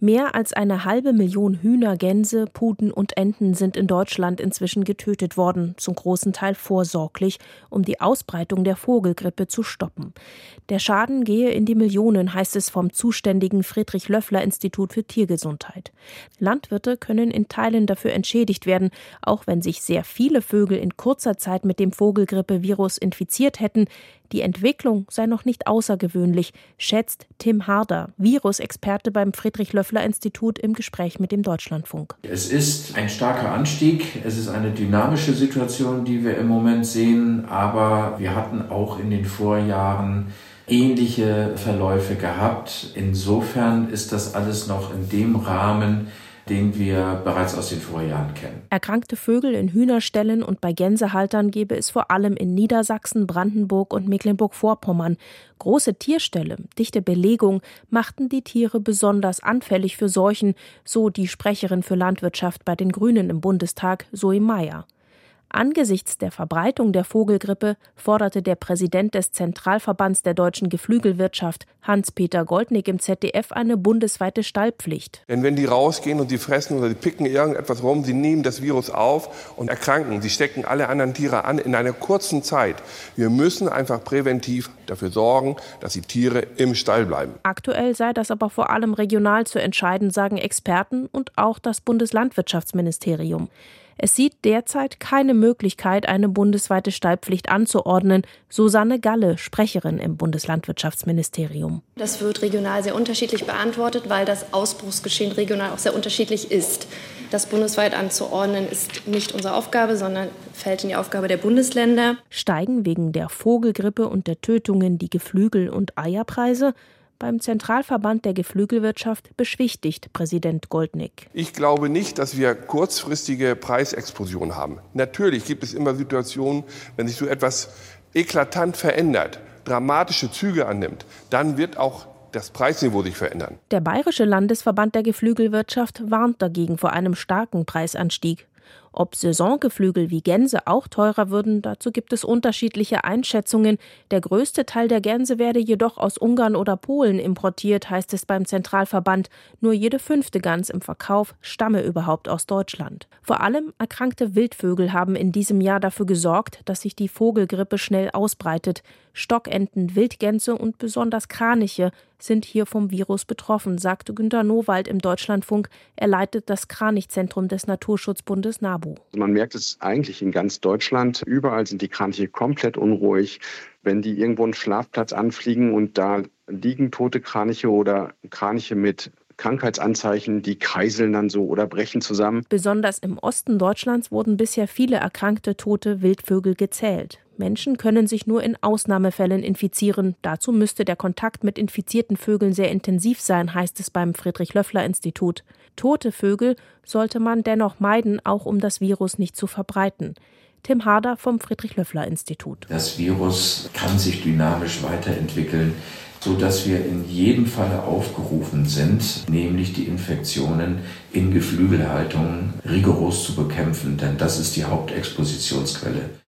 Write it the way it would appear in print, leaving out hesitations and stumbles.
Mehr als 1,5 Million Hühner, Gänse, Puten und Enten sind in Deutschland inzwischen getötet worden, zum großen Teil vorsorglich, um die Ausbreitung der Vogelgrippe zu stoppen. Der Schaden gehe in die Millionen, heißt es vom zuständigen Friedrich-Löffler-Institut für Tiergesundheit. Landwirte können in Teilen dafür entschädigt werden, auch wenn sich sehr viele Vögel in kurzer Zeit mit dem Vogelgrippevirus infiziert hätten. Die Entwicklung sei noch nicht außergewöhnlich, schätzt Tim Harder, Virusexperte beim Friedrich-Löffler-Institut im Gespräch mit dem Deutschlandfunk. Es ist ein starker Anstieg, es ist eine dynamische Situation, die wir im Moment sehen, aber wir hatten auch in den Vorjahren ähnliche Verläufe gehabt. Insofern ist das alles noch in dem Rahmen, den wir bereits aus den Vorjahren kennen. Erkrankte Vögel in Hühnerställen und bei Gänsehaltern gebe es vor allem in Niedersachsen, Brandenburg und Mecklenburg-Vorpommern. Große Tierställe, dichte Belegung machten die Tiere besonders anfällig für Seuchen, so die Sprecherin für Landwirtschaft bei den Grünen im Bundestag, Zoe Meyer. Angesichts der Verbreitung der Vogelgrippe forderte der Präsident des Zentralverbands der deutschen Geflügelwirtschaft, Hans-Peter Goldnick, im ZDF eine bundesweite Stallpflicht. Denn wenn die rausgehen und die fressen oder die picken irgendetwas rum, sie nehmen das Virus auf und erkranken. Sie stecken alle anderen Tiere an in einer kurzen Zeit. Wir müssen einfach präventiv dafür sorgen, dass die Tiere im Stall bleiben. Aktuell sei das aber vor allem regional zu entscheiden, sagen Experten und auch das Bundeslandwirtschaftsministerium. Es sieht derzeit keine Möglichkeit, eine bundesweite Stallpflicht anzuordnen, Susanne Galle, Sprecherin im Bundeslandwirtschaftsministerium. Das wird regional sehr unterschiedlich beantwortet, weil das Ausbruchsgeschehen regional auch sehr unterschiedlich ist. Das bundesweit anzuordnen ist nicht unsere Aufgabe, sondern fällt in die Aufgabe der Bundesländer. Steigen wegen der Vogelgrippe und der Tötungen die Geflügel- und Eierpreise? Beim Zentralverband der Geflügelwirtschaft beschwichtigt Präsident Goldnick. Ich glaube nicht, dass wir kurzfristige Preisexplosionen haben. Natürlich gibt es immer Situationen, wenn sich so etwas eklatant verändert, dramatische Züge annimmt, dann wird auch das Preisniveau sich verändern. Der Bayerische Landesverband der Geflügelwirtschaft warnt dagegen vor einem starken Preisanstieg. Ob Saisongeflügel wie Gänse auch teurer würden, dazu gibt es unterschiedliche Einschätzungen. Der größte Teil der Gänse werde jedoch aus Ungarn oder Polen importiert, heißt es beim Zentralverband. Nur jede 5. Gans im Verkauf stamme überhaupt aus Deutschland. Vor allem erkrankte Wildvögel haben in diesem Jahr dafür gesorgt, dass sich die Vogelgrippe schnell ausbreitet. Stockenten, Wildgänse und besonders Kraniche sind hier vom Virus betroffen, sagte Günter Nowald im Deutschlandfunk. Er leitet das Kranichzentrum des Naturschutzbundes NABU. Man merkt es eigentlich in ganz Deutschland. Überall sind die Kraniche komplett unruhig. Wenn die irgendwo einen Schlafplatz anfliegen und da liegen tote Kraniche oder Kraniche mit Krankheitsanzeichen, die kreiseln dann so oder brechen zusammen. Besonders im Osten Deutschlands wurden bisher viele erkrankte tote Wildvögel gezählt. Menschen können sich nur in Ausnahmefällen infizieren. Dazu müsste der Kontakt mit infizierten Vögeln sehr intensiv sein, heißt es beim Friedrich-Löffler-Institut. Tote Vögel sollte man dennoch meiden, auch um das Virus nicht zu verbreiten. Tim Harder vom Friedrich-Löffler-Institut. Das Virus kann sich dynamisch weiterentwickeln, sodass wir in jedem Falle aufgerufen sind, nämlich die Infektionen in Geflügelhaltungen rigoros zu bekämpfen, denn das ist die Hauptexpositionsquelle.